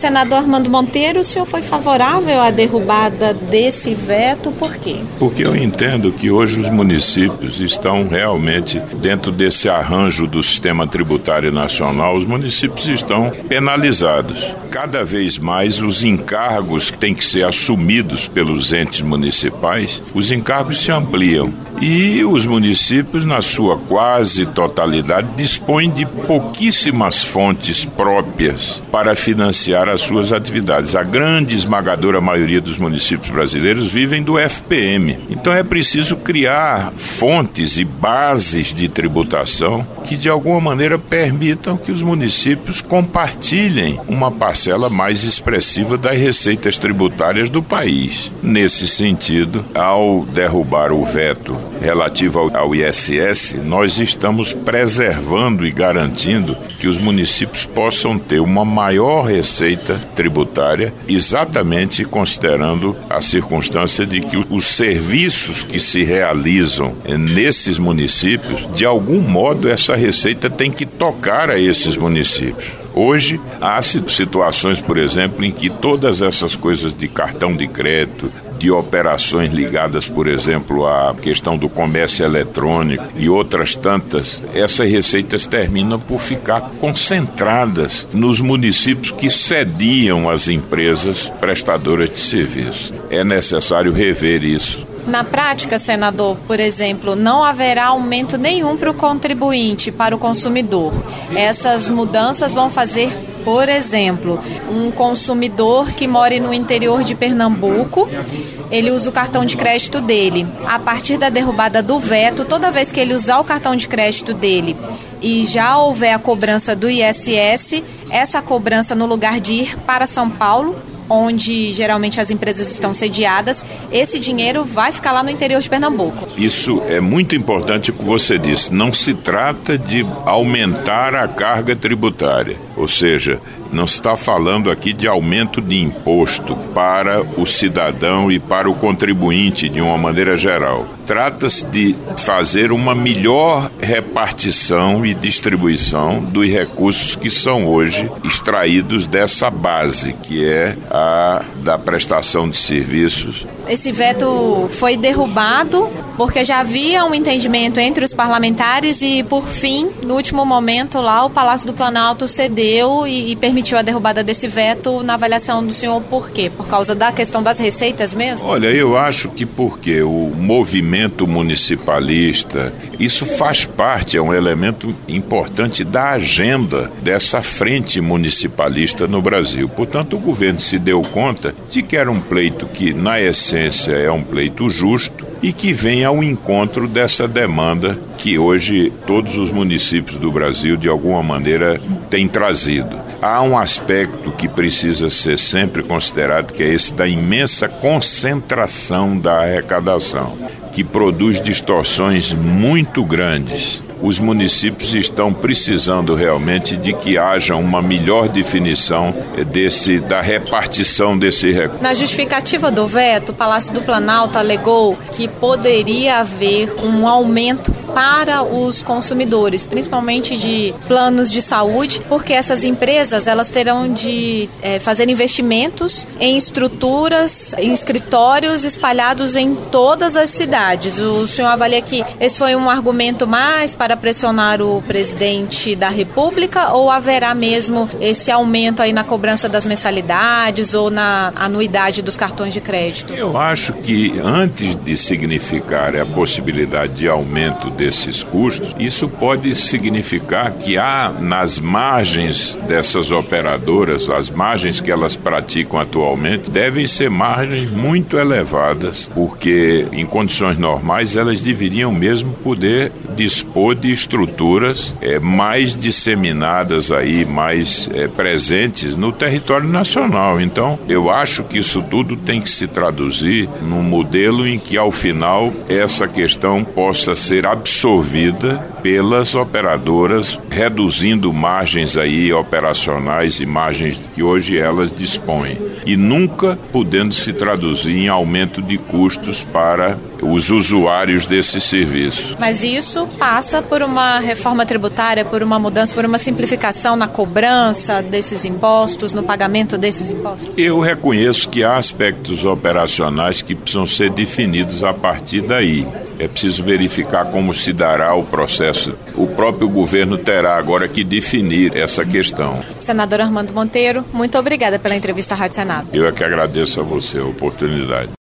Senador Armando Monteiro, o senhor foi favorável à derrubada desse veto, por quê? Porque eu entendo que hoje os municípios estão realmente dentro desse arranjo do sistema tributário nacional, os municípios estão penalizados. Cada vez mais os encargos que têm que ser assumidos pelos entes municipais, os encargos se ampliam. E os municípios, na sua quase totalidade, dispõem de pouquíssimas fontes próprias para financiar as suas atividades. A grande esmagadora maioria dos municípios brasileiros vivem do FPM. Então é preciso criar fontes e bases de tributação que de alguma maneira permitam que os municípios compartilhem uma parcela mais expressiva das receitas tributárias do país. Nesse sentido, ao derrubar o veto relativo ao ISS, nós estamos preservando e garantindo que os municípios possam ter uma maior receita tributária, exatamente considerando a circunstância de que os serviços que se realizam nesses municípios, de algum modo essa receita tem que tocar a esses municípios. Hoje, há situações, por exemplo, em que todas essas coisas de cartão de crédito, de operações ligadas, por exemplo, à questão do comércio eletrônico e outras tantas, essas receitas terminam por ficar concentradas nos municípios que cediam às empresas prestadoras de serviço. É necessário rever isso. Na prática, senador, por exemplo, não haverá aumento nenhum para o contribuinte, para o consumidor. Essas mudanças vão fazer, por exemplo, um consumidor que mora no interior de Pernambuco, ele usa o cartão de crédito dele. A partir da derrubada do veto, toda vez que ele usar o cartão de crédito dele e já houver a cobrança do ISS, essa cobrança, no lugar de ir para São Paulo, onde geralmente as empresas estão sediadas, esse dinheiro vai ficar lá no interior de Pernambuco. Isso é muito importante o que você disse. Não se trata de aumentar a carga tributária, ou seja, não se está falando aqui de aumento de imposto para o cidadão e para o contribuinte de uma maneira geral. Trata-se de fazer uma melhor repartição e distribuição dos recursos que são hoje extraídos dessa base, que é a da prestação de serviços. Esse veto foi derrubado porque já havia um entendimento entre os parlamentares e, por fim, no último momento lá, o Palácio do Planalto cedeu e permitiu a derrubada desse veto. Na avaliação do senhor, por quê? Por causa da questão das receitas mesmo? Olha, eu acho que porque o movimento municipalista, isso faz parte, é um elemento importante da agenda dessa frente municipalista no Brasil. Portanto, o governo se deu conta de que era um pleito que, na essência, é um pleito justo e que vem ao encontro dessa demanda que hoje todos os municípios do Brasil, de alguma maneira, têm trazido. Há um aspecto que precisa ser sempre considerado, que é esse da imensa concentração da arrecadação, que produz distorções muito grandes. Os municípios estão precisando realmente de que haja uma melhor definição da repartição desse recurso. Na justificativa do veto, o Palácio do Planalto alegou que poderia haver um aumento para os consumidores, principalmente de planos de saúde, porque essas empresas elas terão de fazer investimentos em estruturas, em escritórios espalhados em todas as cidades. O senhor avalia que esse foi um argumento mais para pressionar o presidente da República, ou haverá mesmo esse aumento aí na cobrança das mensalidades ou na anuidade dos cartões de crédito? Eu acho que antes de significar a possibilidade de aumento desses custos, isso pode significar que há nas margens dessas operadoras, as margens que elas praticam atualmente, devem ser margens muito elevadas, porque em condições normais elas deveriam mesmo poder dispor de estruturas mais disseminadas aí, mais presentes no território nacional. Então, eu acho que isso tudo tem que se traduzir num modelo em que, ao final, essa questão possa ser absorvida pelas operadoras, reduzindo margens aí operacionais e margens que hoje elas dispõem, e nunca podendo se traduzir em aumento de custos para os usuários desse serviço. Mas isso passa por uma reforma tributária, por uma mudança, por uma simplificação na cobrança desses impostos, no pagamento desses impostos? Eu reconheço que há aspectos operacionais que precisam ser definidos a partir daí. É preciso verificar como se dará o processo. O próprio governo terá agora que definir essa questão. Senador Armando Monteiro, muito obrigada pela entrevista à Rádio Senado. Eu é que agradeço a você a oportunidade.